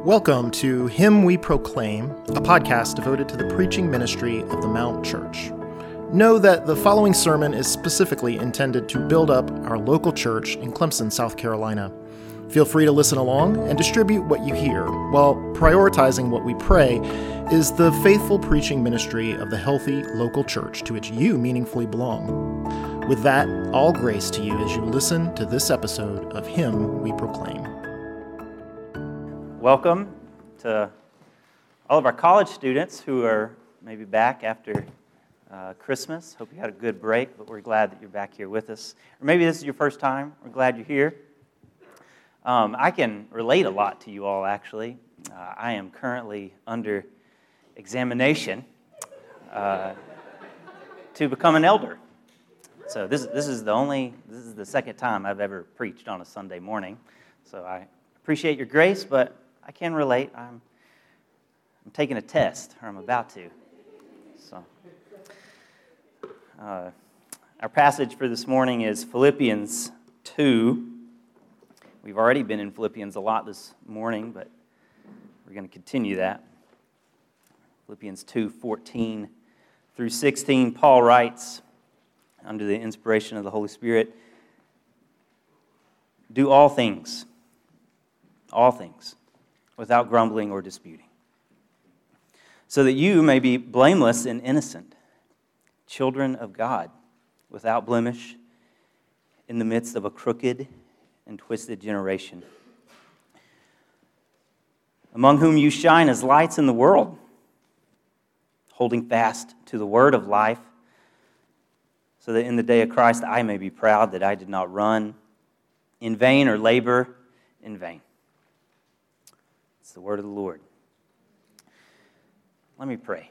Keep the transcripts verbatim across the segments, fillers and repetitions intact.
Welcome to Him We Proclaim, a podcast devoted to the preaching ministry of the Mount Church. Know that the following sermon is specifically intended to build up our local church in Clemson, South Carolina. Feel free to listen along and distribute what you hear, while prioritizing what we pray is the faithful preaching ministry of the healthy local church to which you meaningfully belong. With that, all grace to you as you listen to this episode of Him We Proclaim. Welcome to all of our college students who are maybe back after uh, Christmas. Hope you had a good break, but we're glad that you're back here with us. Or maybe this is your first time. We're glad you're here. Um, I can relate a lot to you all, actually. Uh, I am currently under examination uh, to become an elder. So this, this is the only, this is the second time I've ever preached on a Sunday morning. So I appreciate your grace, but I can relate. I'm, I'm taking a test, or I'm about to. So, uh, our passage for this morning is Philippians two. We've already been in Philippians a lot this morning, but we're going to continue that. Philippians two, fourteen through sixteen, Paul writes, under the inspiration of the Holy Spirit, "Do all things, all things, without grumbling or disputing, so that you may be blameless and innocent, children of God, without blemish, in the midst of a crooked and twisted generation, among whom you shine as lights in the world, holding fast to the word of life, so that in the day of Christ I may be proud that I did not run in vain or labor in vain." It's the word of the Lord. Let me pray.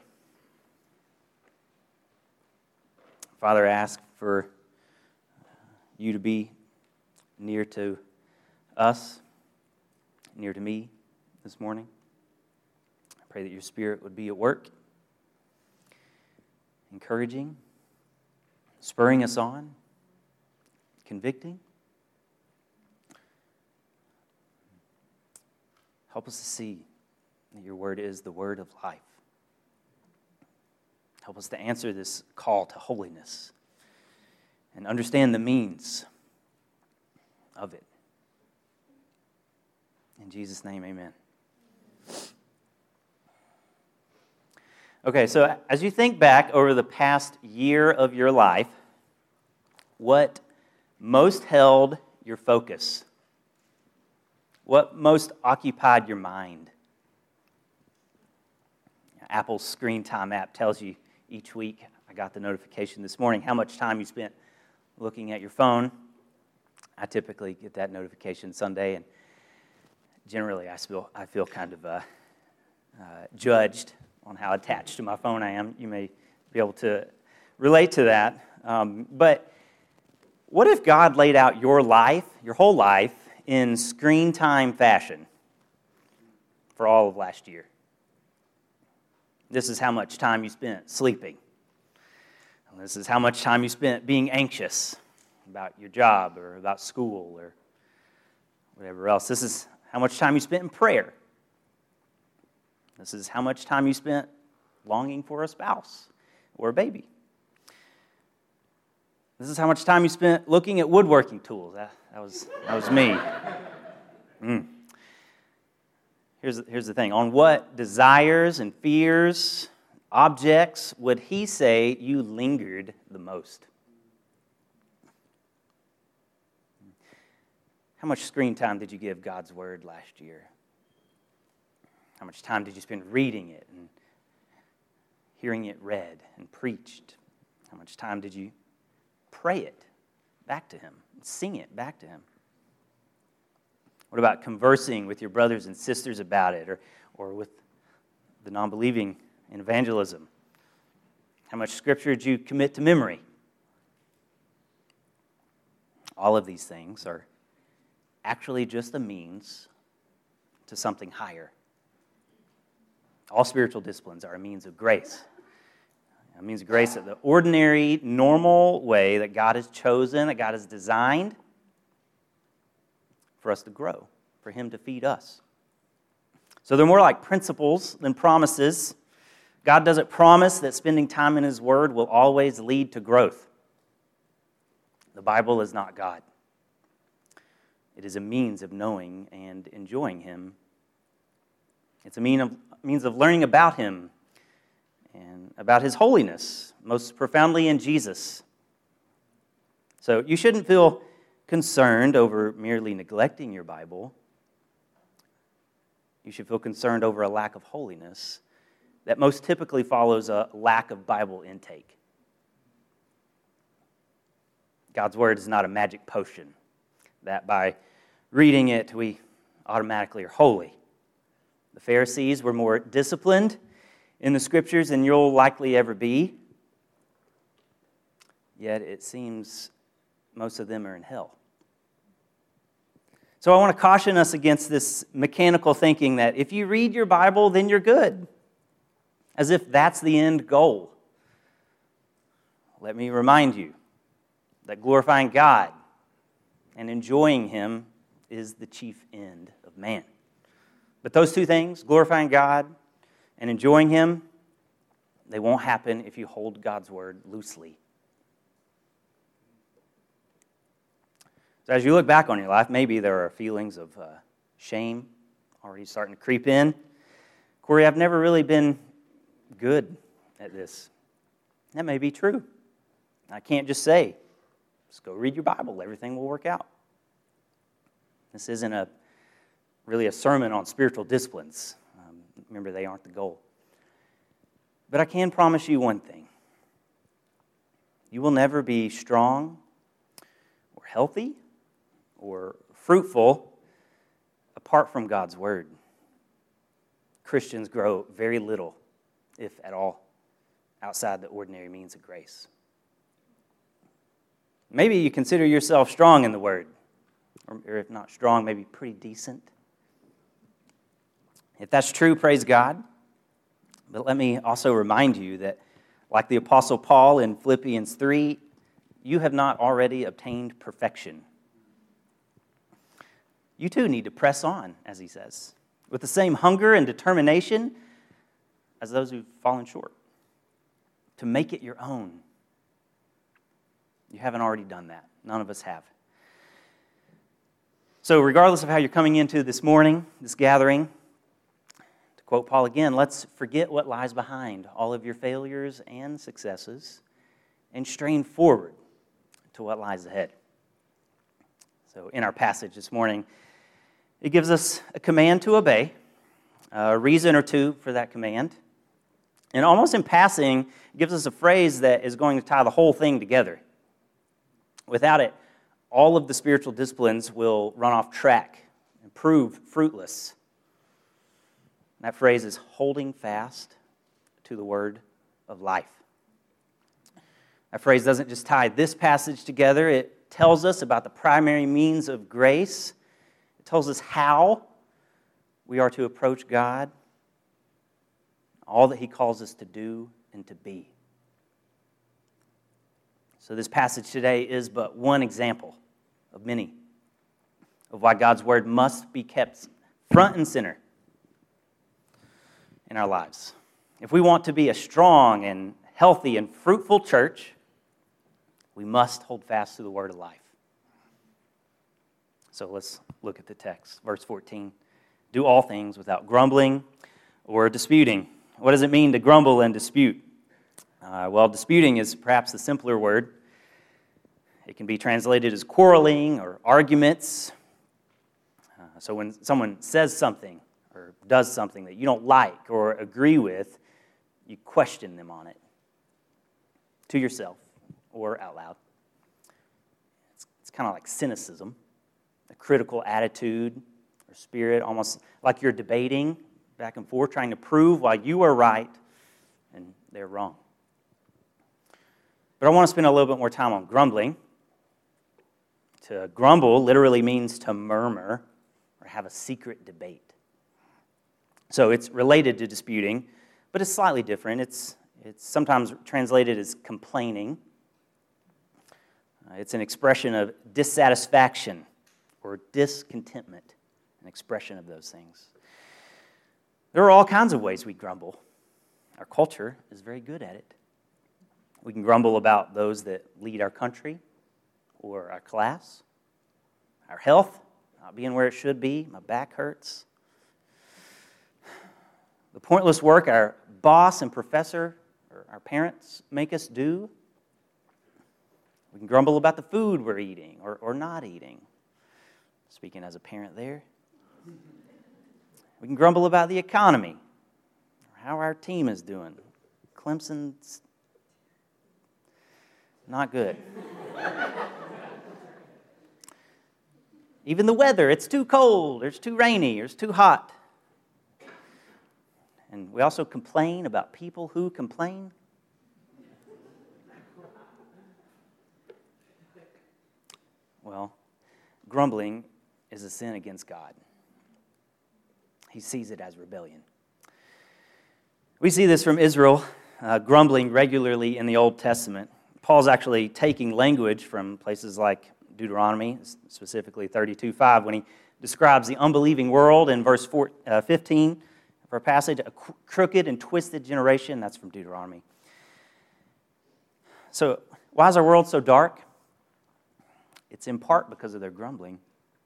Father, I ask for you to be near to us, near to me this morning. I pray that your Spirit would be at work, encouraging, spurring us on, convicting. Help us to see that your word is the word of life. Help us to answer this call to holiness and understand the means of it. In Jesus' name, amen. Okay, so as you think back over the past year of your life, what most held your focus? What most occupied your mind? Apple's Screen Time app tells you each week, I got the notification this morning, how much time you spent looking at your phone. I typically get that notification Sunday, and generally I feel, I feel kind of uh, uh, judged on how attached to my phone I am. You may be able to relate to that. Um, but what if God laid out your life, your whole life, in screen time fashion for all of last year? This is how much time you spent sleeping. And this is how much time you spent being anxious about your job or about school or whatever else. This is how much time you spent in prayer. This is how much time you spent longing for a spouse or a baby. This is how much time you spent looking at woodworking tools. That, that was that was me. Mm. Here's, here's the thing. On what desires and fears, objects, would he say you lingered the most? How much screen time did you give God's Word last year? How much time did you spend reading it and hearing it read and preached? How much time did you pray it back to Him, sing it back to Him? What about conversing with your brothers and sisters about it, or, or with the non-believing in evangelism? How much Scripture did you commit to memory? All of these things are actually just a means to something higher. All spiritual disciplines are a means of grace. A means of grace of the ordinary, normal way that God has chosen, that God has designed for us to grow, for Him to feed us. So they're more like principles than promises. God doesn't promise that spending time in His Word will always lead to growth. The Bible is not God. It is a means of knowing and enjoying Him. It's a mean of, means of learning about Him and about His holiness, most profoundly in Jesus. So you shouldn't feel concerned over merely neglecting your Bible. You should feel concerned over a lack of holiness that most typically follows a lack of Bible intake. God's Word is not a magic potion that by reading it we automatically are holy. The Pharisees were more disciplined in the Scriptures than you'll likely ever be, yet it seems most of them are in hell. So I want to caution us against this mechanical thinking that if you read your Bible, then you're good, as if that's the end goal. Let me remind you that glorifying God and enjoying Him is the chief end of man. But those two things, glorifying God and enjoying Him, they won't happen if you hold God's Word loosely. So as you look back on your life, maybe there are feelings of uh, shame already starting to creep in. Corey, I've never really been good at this. That may be true. I can't just say, just go read your Bible, everything will work out. This isn't a really a sermon on spiritual disciplines. Um, remember, they aren't the goal. But I can promise you one thing. You will never be strong or healthy or fruitful apart from God's Word. Christians grow very little, if at all, outside the ordinary means of grace. Maybe you consider yourself strong in the Word, or if not strong, maybe pretty decent. If that's true, praise God. But let me also remind you that, like the Apostle Paul in Philippians three, you have not already obtained perfection. You too need to press on, as he says, with the same hunger and determination as those who've fallen short, to make it your own. You haven't already done that. None of us have. So regardless of how you're coming into this morning, this gathering, to quote Paul again, let's forget what lies behind all of your failures and successes and strain forward to what lies ahead. So in our passage this morning, it gives us a command to obey, a reason or two for that command, and almost in passing, it gives us a phrase that is going to tie the whole thing together. Without it, all of the spiritual disciplines will run off track and prove fruitless. That phrase is holding fast to the word of life. That phrase doesn't just tie this passage together, it tells us about the primary means of grace. It tells us how we are to approach God, all that He calls us to do and to be. So this passage today is but one example of many of why God's Word must be kept front and center in our lives. If we want to be a strong and healthy and fruitful church, we must hold fast to the word of life. So let's look at the text. Verse fourteen. Do all things without grumbling or disputing. What does it mean to grumble and dispute? Uh, well, disputing is perhaps the simpler word. It can be translated as quarreling or arguments. Uh, so when someone says something or does something that you don't like or agree with, you question them on it to yourself or out loud. It's, it's kind of like cynicism, a critical attitude or spirit, almost like you're debating back and forth, trying to prove why you are right and they're wrong. But I want to spend a little bit more time on grumbling. To grumble literally means to murmur or have a secret debate. So it's related to disputing, but it's slightly different. It's, it's sometimes translated as complaining. Uh, it's an expression of dissatisfaction or discontentment, an expression of those things. There are all kinds of ways we grumble. Our culture is very good at it. We can grumble about those that lead our country or our class, our health not being where it should be, my back hurts. The pointless work our boss and professor or our parents make us do. We can grumble about the food we're eating or, or not eating. Speaking as a parent there. We can grumble about the economy or how our team is doing. Clemson's not good. Even the weather, it's too cold, or it's too rainy, or it's too hot. And we also complain about people who complain. Well, grumbling is a sin against God. He sees it as rebellion. We see this from Israel uh, grumbling regularly in the Old Testament. Paul's actually taking language from places like Deuteronomy, specifically thirty-two five, when he describes the unbelieving world in verse four, uh, fifteen of our passage, a crooked and twisted generation. That's from Deuteronomy. So, why is our world so dark? It's in part because of their grumbling.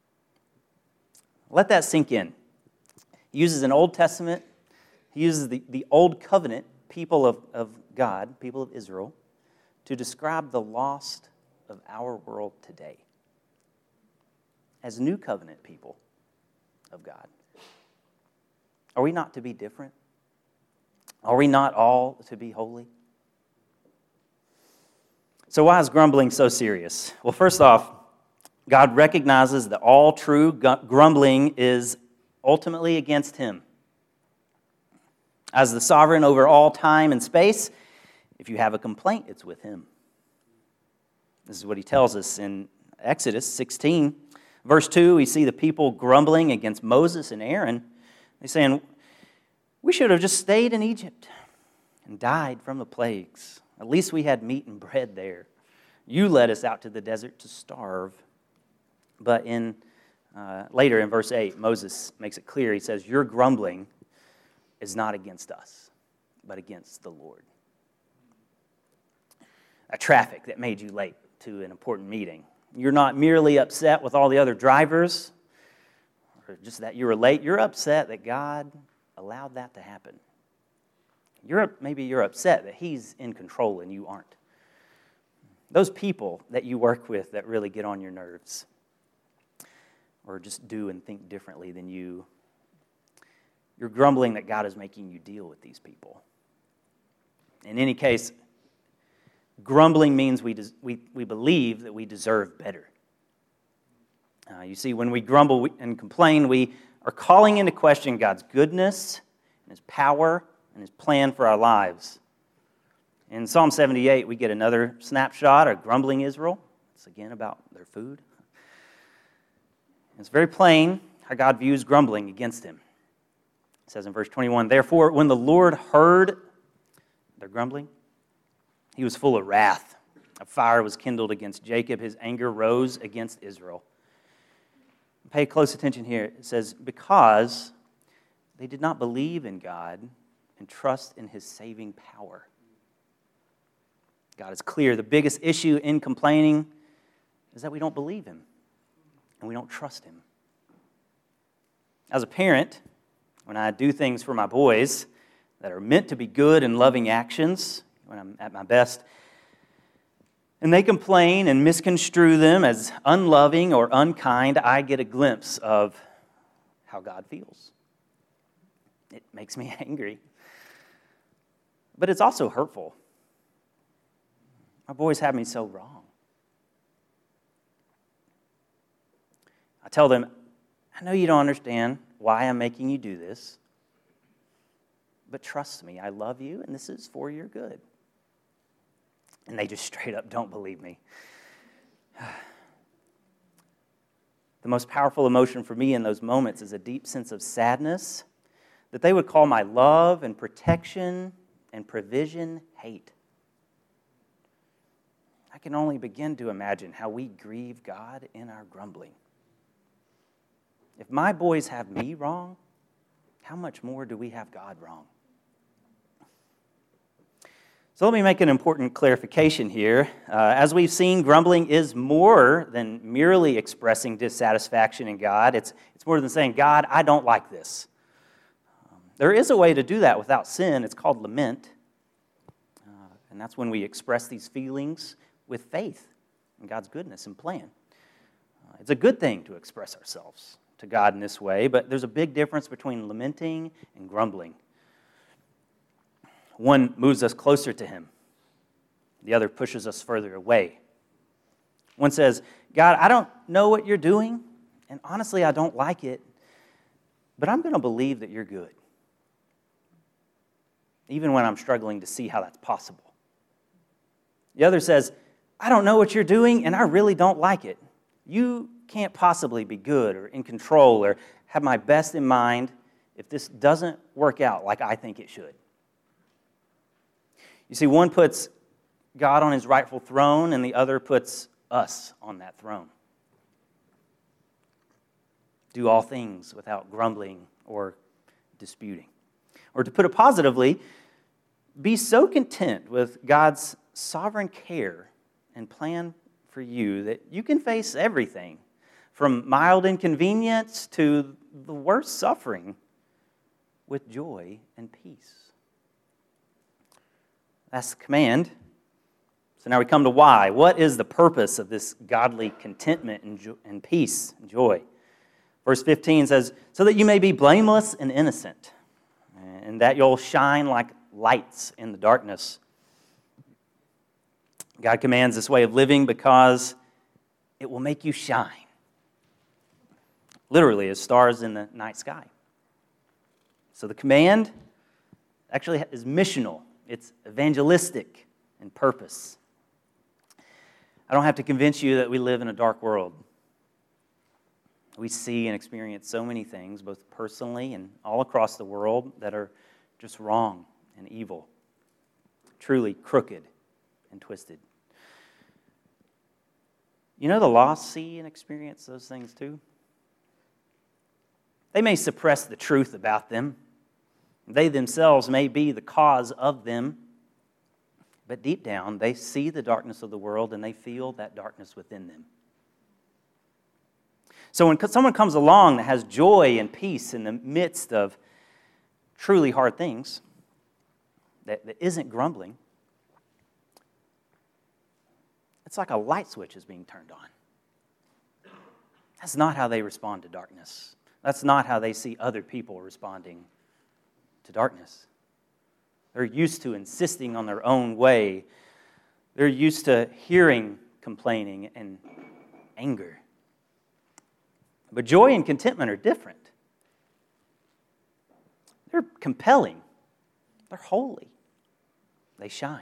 Let that sink in. He uses an Old Testament, he uses the, the Old Covenant people of, of God, people of Israel, to describe the lost of our world today as new covenant people of God. Are we not to be different? Are we not all to be holy? So why is grumbling so serious? Well, first off, God recognizes that all true grumbling is ultimately against Him. As the sovereign over all time and space, if you have a complaint, it's with Him. This is what He tells us in Exodus sixteen. Verse two, we see the people grumbling against Moses and Aaron. They're saying, we should have just stayed in Egypt and died from the plagues. At least we had meat and bread there. You led us out to the desert to starve. But in uh, later in verse eight, Moses makes it clear. He says, your grumbling is not against us, but against the Lord. A traffic that made you late to an important meeting. You're not merely upset with all the other drivers, or just that you were late. You're upset that God allowed that to happen. You're maybe you're upset that He's in control and you aren't. Those people that you work with that really get on your nerves, or just do and think differently than you, you're grumbling that God is making you deal with these people. In any case, grumbling means we, des- we, we believe that we deserve better. Uh, you see, when we grumble and complain, we are calling into question God's goodness and His power and His plan for our lives. In Psalm seventy-eight, we get another snapshot of grumbling Israel. It's again about their food. It's very plain how God views grumbling against Him. It says in verse twenty-one, therefore, when the Lord heard their grumbling, He was full of wrath. A fire was kindled against Jacob. His anger rose against Israel. Pay close attention here. It says, because they did not believe in God and trust in His saving power. God is clear. The biggest issue in complaining is that we don't believe Him and we don't trust Him. As a parent, when I do things for my boys that are meant to be good and loving actions, when I'm at my best, and they complain and misconstrue them as unloving or unkind, I get a glimpse of how God feels. It makes me angry. But it's also hurtful. My boys have me so wrong. I tell them, I know you don't understand why I'm making you do this, but trust me, I love you, and this is for your good. And they just straight up don't believe me. The most powerful emotion for me in those moments is a deep sense of sadness that they would call my love and protection and provision hate. I can only begin to imagine how we grieve God in our grumbling. If my boys have me wrong, how much more do we have God wrong? So let me make an important clarification here. Uh, as we've seen, grumbling is more than merely expressing dissatisfaction in God. It's, it's more than saying, God, I don't like this. Um, there is a way to do that without sin. It's called lament. Uh, and that's when we express these feelings with faith in God's goodness and plan. Uh, it's a good thing to express ourselves to God in this way, but there's a big difference between lamenting and grumbling. One moves us closer to Him. The other pushes us further away. One says, God, I don't know what you're doing, and honestly, I don't like it, but I'm going to believe that you're good, even when I'm struggling to see how that's possible. The other says, I don't know what you're doing, and I really don't like it. You can't possibly be good or in control or have my best in mind if this doesn't work out like I think it should. You see, one puts God on His rightful throne, and the other puts us on that throne. Do all things without grumbling or disputing. Or to put it positively, be so content with God's sovereign care and plan for you that you can face everything, from mild inconvenience to the worst suffering, with joy and peace. That's the command. So now we come to why. What is the purpose of this godly contentment and, jo- and peace and joy? Verse fifteen says, so that you may be blameless and innocent, and that you'll shine like lights in the darkness. God commands this way of living because it will make you shine. Literally, as stars in the night sky. So the command actually is missional. It's evangelistic in purpose. I don't have to convince you that we live in a dark world. We see and experience so many things, both personally and all across the world, that are just wrong and evil, truly crooked and twisted. You know the lost see and experience those things too? They may suppress the truth about them. They themselves may be the cause of them, but deep down, they see the darkness of the world and they feel that darkness within them. So when someone comes along that has joy and peace in the midst of truly hard things, that, that isn't grumbling, it's like a light switch is being turned on. That's not how they respond to darkness. That's not how they see other people responding to darkness. They're used to insisting on their own way. They're used to hearing complaining and anger. But joy and contentment are different. They're compelling. They're holy. They shine.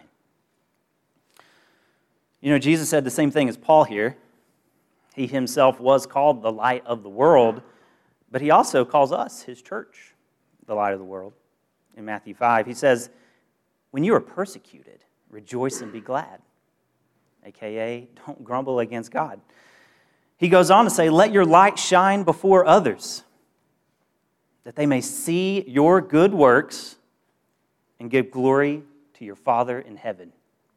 You know, Jesus said the same thing as Paul here. He himself was called the light of the world, but he also calls us, his church, the light of the world. In Matthew five, he says, when you are persecuted, rejoice and be glad. A K A, don't grumble against God. He goes on to say, let your light shine before others, that they may see your good works and give glory to your Father in heaven.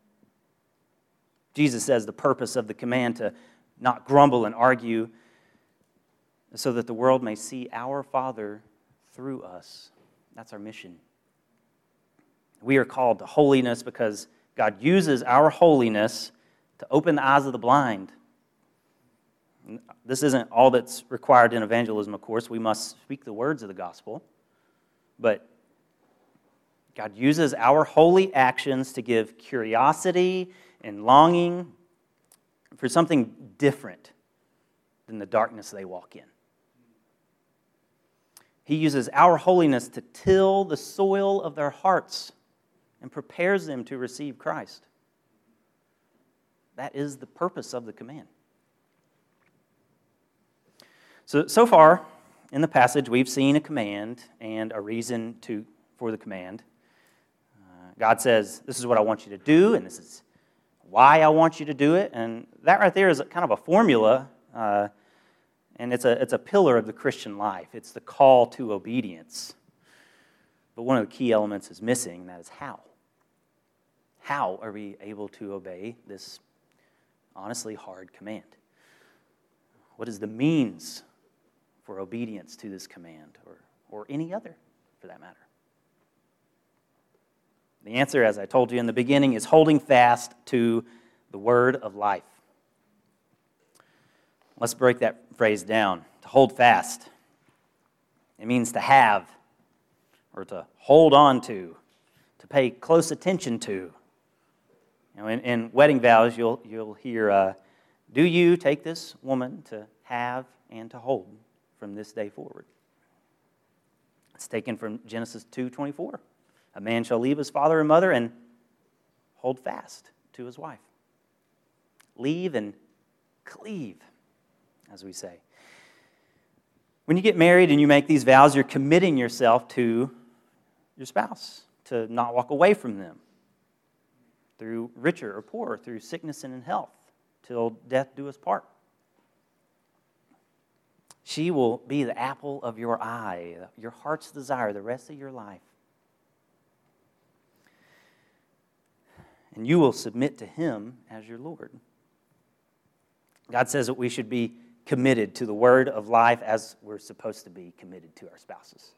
Jesus says the purpose of the command to not grumble and argue is so that the world may see our Father through us. That's our mission. We are called to holiness because God uses our holiness to open the eyes of the blind. This isn't all that's required in evangelism, of course. We must speak the words of the gospel. But God uses our holy actions to give curiosity and longing for something different than the darkness they walk in. He uses our holiness to till the soil of their hearts and prepares them to receive Christ. That is the purpose of the command. So, so far in the passage, we've seen a command and a reason to for the command. Uh, God says, this is what I want you to do, and this is why I want you to do it. And that right there is kind of a formula, uh, and it's a, it's a pillar of the Christian life. It's the call to obedience. But one of the key elements is missing, and that is how. How are we able to obey this honestly hard command? What is the means for obedience to this command, or, or any other, for that matter? The answer, as I told you in the beginning, is holding fast to the word of life. Let's break that phrase down. To hold fast, it means to have, or to hold on to, to pay close attention to. You know, in, in wedding vows, you'll you'll hear, uh, "Do you take this woman to have and to hold from this day forward?" It's taken from Genesis two twenty-four. A man shall leave his father and mother and hold fast to his wife. Leave and cleave, as we say. When you get married and you make these vows, you're committing yourself to your spouse, to not walk away from them through richer or poorer, through sickness and in health, till death do us part. She will be the apple of your eye, your heart's desire, the rest of your life. And you will submit to him as your Lord. God says that we should be committed to the word of life as we're supposed to be committed to our spouses.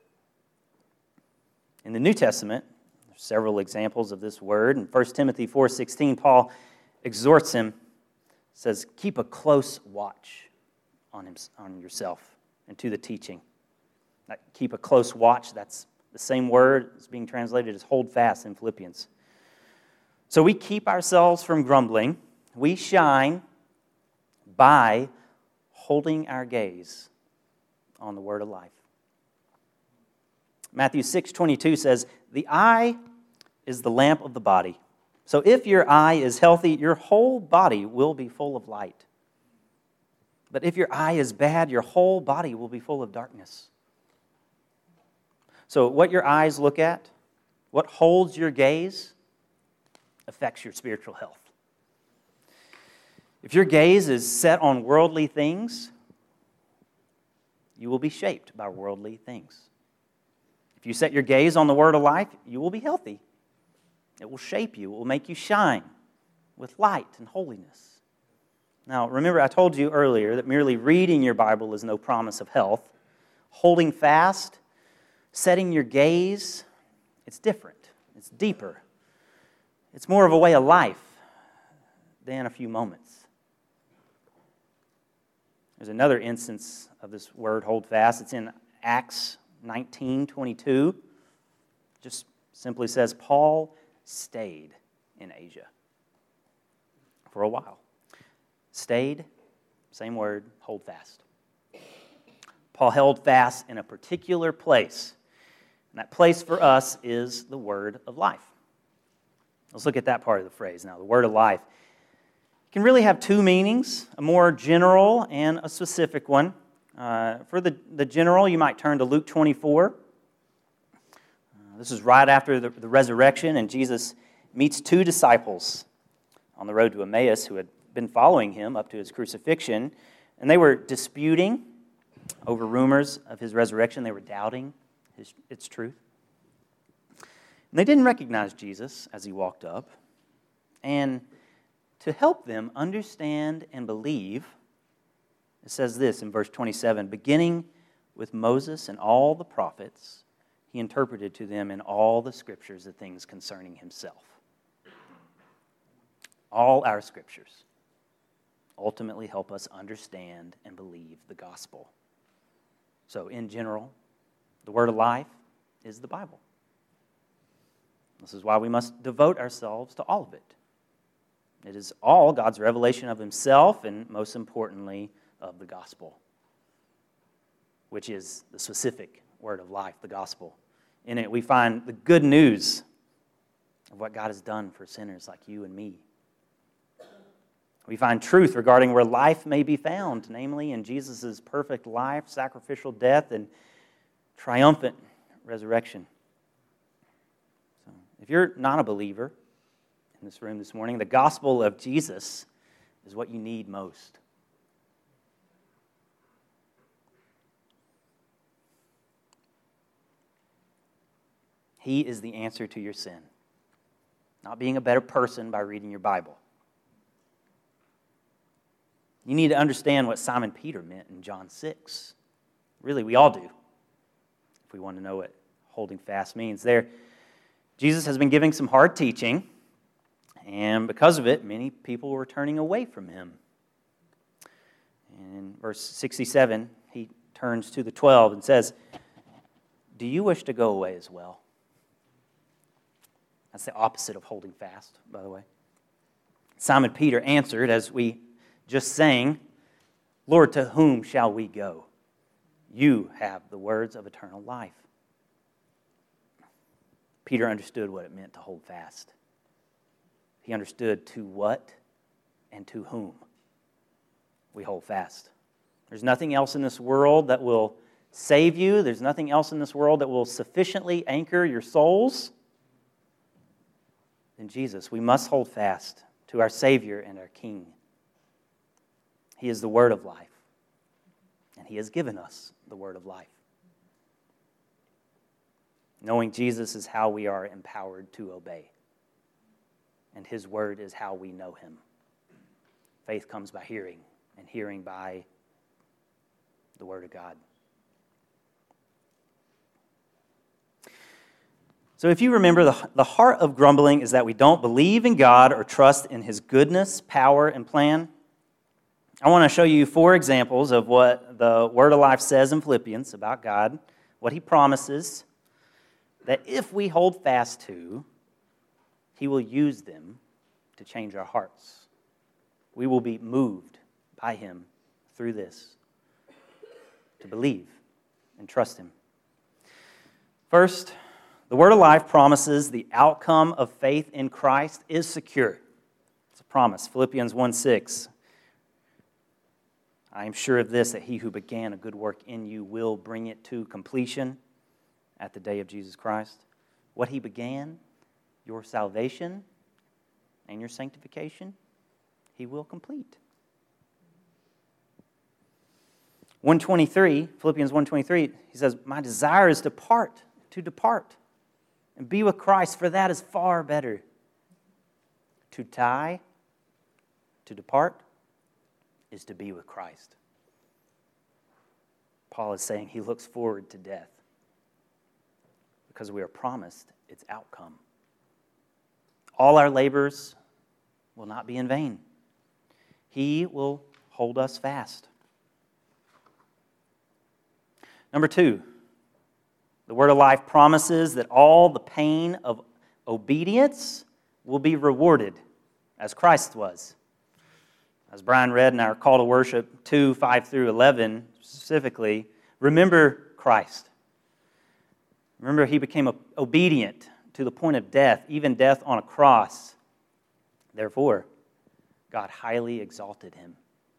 In the New Testament, there's several examples of this word. In First Timothy four sixteen, Paul exhorts him, says, keep a close watch on him, on yourself and to the teaching. That keep a close watch, that's the same word as being translated as hold fast in Philippians. So we keep ourselves from grumbling. We shine by holding our gaze on the word of life. Matthew six twenty-two says, the eye is the lamp of the body. So if your eye is healthy, your whole body will be full of light. But if your eye is bad, your whole body will be full of darkness. So what your eyes look at, what holds your gaze, affects your spiritual health. If your gaze is set on worldly things, you will be shaped by worldly things. If you set your gaze on the word of life, you will be healthy. It will shape you. It will make you shine with light and holiness. Now, remember, I told you earlier that merely reading your Bible is no promise of health. Holding fast, setting your gaze, it's different. It's deeper. It's more of a way of life than a few moments. There's another instance of this word, hold fast. It's in Acts nineteen twenty-two. Just simply says, Paul stayed in Asia for a while. Stayed, same word, hold fast. Paul held fast in a particular place. And that place for us is the word of life. Let's look at that part of the phrase now, the word of life. It can really have two meanings, a more general and a specific one. Uh, for the, the general, you might turn to Luke twenty-four. Uh, this is right after the, the resurrection, and Jesus meets two disciples on the road to Emmaus who had been following him up to his crucifixion, and they were disputing over rumors of his resurrection. They were doubting his, its truth. And they didn't recognize Jesus as he walked up. And to help them understand and believe, it says this in verse twenty-seven, beginning with Moses and all the prophets, he interpreted to them in all the scriptures the things concerning himself. All our scriptures ultimately help us understand and believe the gospel. So in general, the word of life is the Bible. This is why we must devote ourselves to all of it. It is all God's revelation of himself and, most importantly, of the gospel, which is the specific word of life, the gospel. In it, we find the good news of what God has done for sinners like you and me. We find truth regarding where life may be found, namely in Jesus' perfect life, sacrificial death, and triumphant resurrection. So, if you're not a believer in this room this morning, the gospel of Jesus is what you need most. He is the answer to your sin. Not being a better person by reading your Bible. You need to understand what Simon Peter meant in John six. Really, we all do, if we want to know what holding fast means. There, Jesus has been giving some hard teaching, and because of it, many people were turning away from him. In verse sixty-seven, he turns to the twelve and says, "Do you wish to go away as well?" That's the opposite of holding fast, by the way. Simon Peter answered, as we just sang, "Lord, to whom shall we go? You have the words of eternal life." Peter understood what it meant to hold fast. He understood to what and to whom we hold fast. There's nothing else in this world that will save you. There's nothing else in this world that will sufficiently anchor your souls than Jesus. We must hold fast to our Savior and our King. He is the Word of life, and He has given us the Word of life. Knowing Jesus is how we are empowered to obey, and His Word is how we know Him. Faith comes by hearing, and hearing by the Word of God. So if you remember, the, the heart of grumbling is that we don't believe in God or trust in His goodness, power, and plan. I want to show you four examples of what the Word of Life says in Philippians about God, what He promises, that if we hold fast to, He will use them to change our hearts. We will be moved by Him through this to believe and trust Him. First, the Word of Life promises the outcome of faith in Christ is secure. It's a promise. Philippians one six. I am sure of this, that He who began a good work in you will bring it to completion at the day of Jesus Christ. What He began, your salvation and your sanctification, He will complete. one twenty-three, Philippians one twenty-three, he says, "My desire is to depart, to depart, and be with Christ, for that is far better. To die, to depart, is to be with Christ." Paul is saying he looks forward to death because we are promised its outcome. All our labors will not be in vain. He will hold us fast. Number two, the Word of Life promises that all the pain of obedience will be rewarded as Christ was. As Brian read in our call to worship two, five through eleven specifically, remember Christ. Remember He became obedient to the point of death, even death on a cross. Therefore, God highly exalted Him.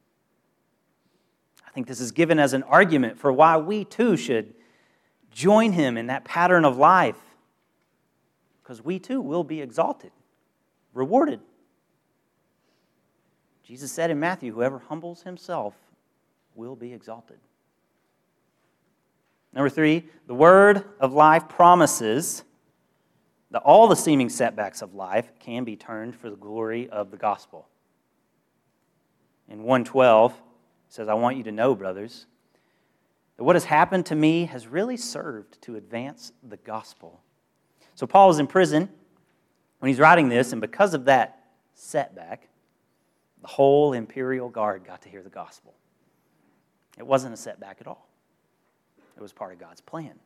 I think this is given as an argument for why we too should join Him in that pattern of life, because we too will be exalted, rewarded. Jesus said in Matthew, "Whoever humbles himself will be exalted." Number three, the Word of Life promises that all the seeming setbacks of life can be turned for the glory of the gospel. In one twelve, it says, "I want you to know, brothers, that what has happened to me has really served to advance the gospel." So Paul was in prison when he's writing this, and because of that setback, the whole imperial guard got to hear the gospel. It wasn't a setback at all. It was part of God's plan.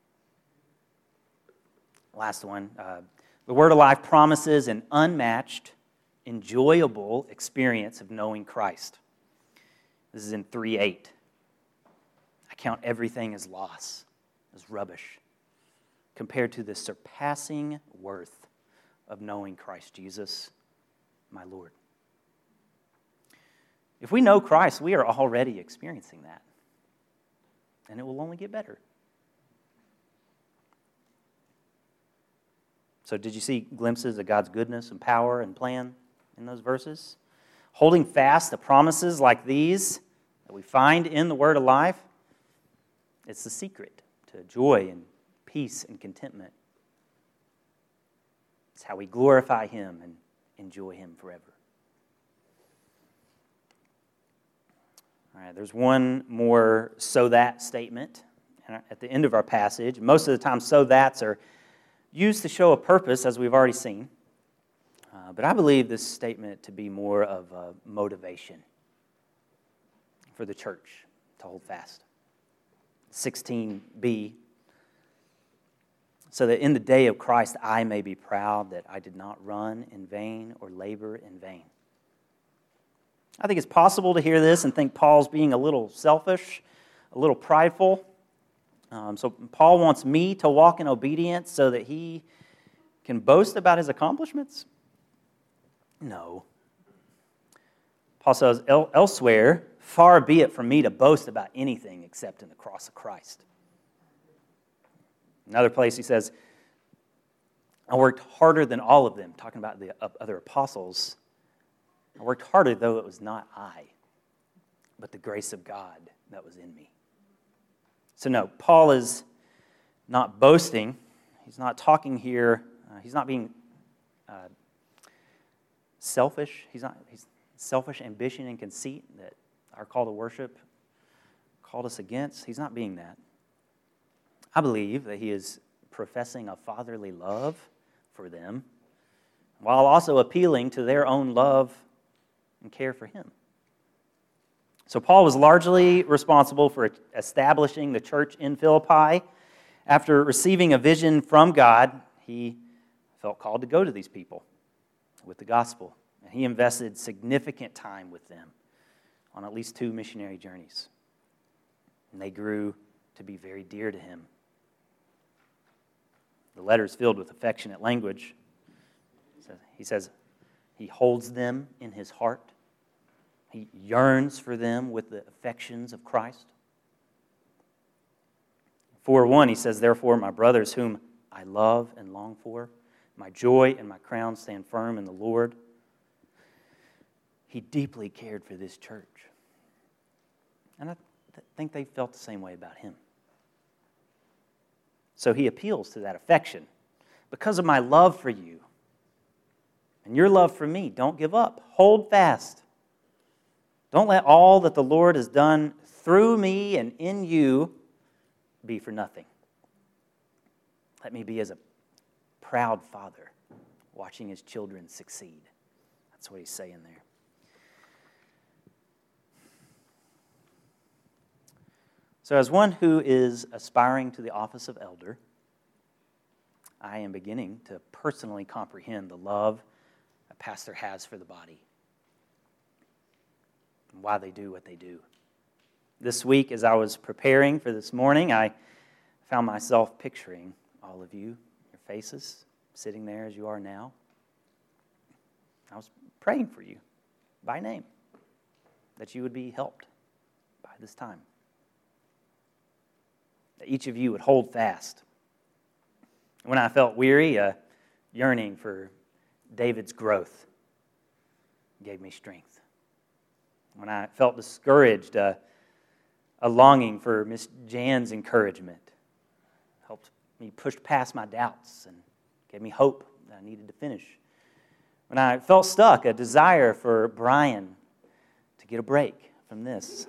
Last one, uh, the Word of Life promises an unmatched, enjoyable experience of knowing Christ. This is in three eight. "I count everything as loss, as rubbish, compared to the surpassing worth of knowing Christ Jesus, my Lord." If we know Christ, we are already experiencing that. And it will only get better. So did you see glimpses of God's goodness and power and plan in those verses? Holding fast to promises like these that we find in the Word of Life, it's the secret to joy and peace and contentment It's how we glorify Him and enjoy Him forever. All right, there's one more so that statement at the end of our passage. Most of the time, so that's are used to show a purpose, as we've already seen. Uh, but I believe this statement to be more of a motivation for the church to hold fast. sixteen b, so that in the day of Christ I may be proud that I did not run in vain or labor in vain. I think it's possible to hear this and think Paul's being a little selfish, a little prideful. Um, so Paul wants me to walk in obedience so that he can boast about his accomplishments? No. Paul says, El- elsewhere, far be it from me to boast about anything except in the cross of Christ. Another place he says, I worked harder than all of them, talking about the other apostles. I worked harder, though it was not I, but the grace of God that was in me. So no, Paul is not boasting. He's not talking here. Uh, he's not being uh, selfish. He's not. He's selfish ambition and conceit that our call to worship called us against. He's not being that. I believe that he is professing a fatherly love for them, while also appealing to their own love and care for him. So Paul was largely responsible for establishing the church in Philippi. After receiving a vision from God, he felt called to go to these people with the gospel. And he invested significant time with them on at least two missionary journeys. And they grew to be very dear to him. The letter is filled with affectionate language. He says he holds them in his heart. He yearns for them with the affections of Christ. four one, he says, therefore, my brothers, whom I love and long for, my joy and my crown stand firm in the Lord. He deeply cared for this church. And I th- think they felt the same way about him. So he appeals to that affection. Because of my love for you and your love for me, don't give up. Hold fast. Don't let all that the Lord has done through me and in you be for nothing. Let me be as a proud father watching his children succeed. That's what he's saying there. So as one who is aspiring to the office of elder, I am beginning to personally comprehend the love a pastor has for the body and why they do what they do. This week, as I was preparing for this morning, I found myself picturing all of you, your faces, sitting there as you are now. I was praying for you by name, that you would be helped by this time. That each of you would hold fast. When I felt weary, a yearning for David's growth gave me strength. When I felt discouraged, a, a longing for Miss Jan's encouragement helped me push past my doubts and gave me hope that I needed to finish. When I felt stuck, a desire for Brian to get a break from this.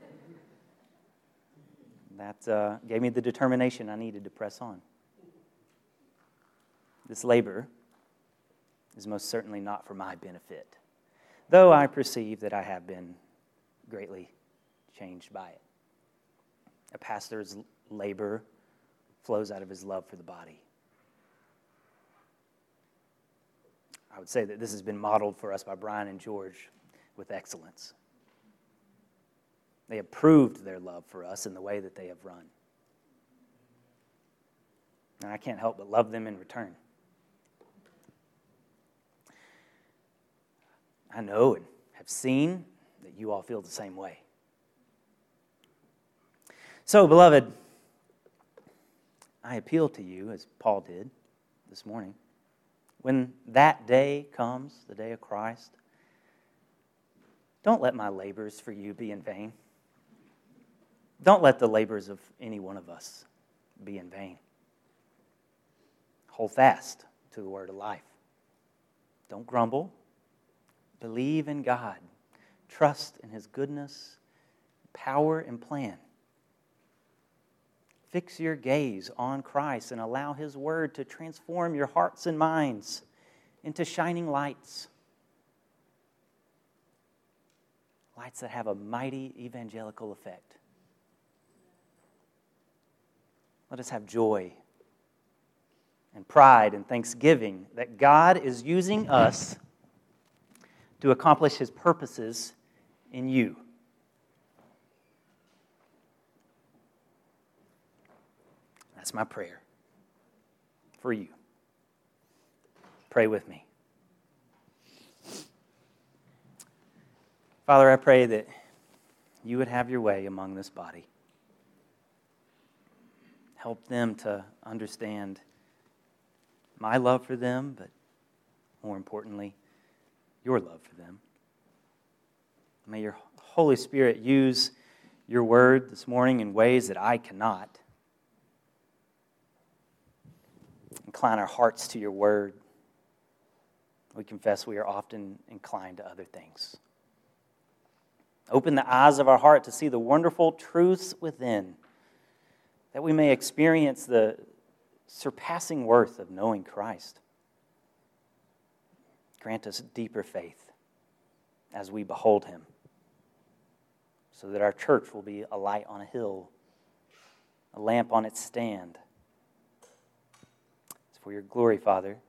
That uh, gave me the determination I needed to press on. This labor is most certainly not for my benefit, though I perceive that I have been greatly changed by it. A pastor's labor flows out of his love for the body. I would say that this has been modeled for us by Brian and George with excellence. They have proved their love for us in the way that they have run. And I can't help but love them in return. I know and have seen that you all feel the same way. So, beloved, I appeal to you, as Paul did this morning, when that day comes, the day of Christ, don't let my labors for you be in vain. Don't let the labors of any one of us be in vain. Hold fast to the word of life. Don't grumble. Believe in God. Trust in His goodness, power, and plan. Fix your gaze on Christ and allow His word to transform your hearts and minds into shining lights. Lights that have a mighty evangelical effect. Let us have joy and pride and thanksgiving that God is using us to accomplish His purposes in you. That's my prayer for you. Pray with me. Father, I pray that you would have your way among this body. Help them to understand my love for them, but more importantly, your love for them. May your Holy Spirit use your word this morning in ways that I cannot. Incline our hearts to your word. We confess we are often inclined to other things. Open the eyes of our heart to see the wonderful truths within, that we may experience the surpassing worth of knowing Christ. Grant us deeper faith as we behold Him, so that our church will be a light on a hill, a lamp on its stand. It's for your glory, Father.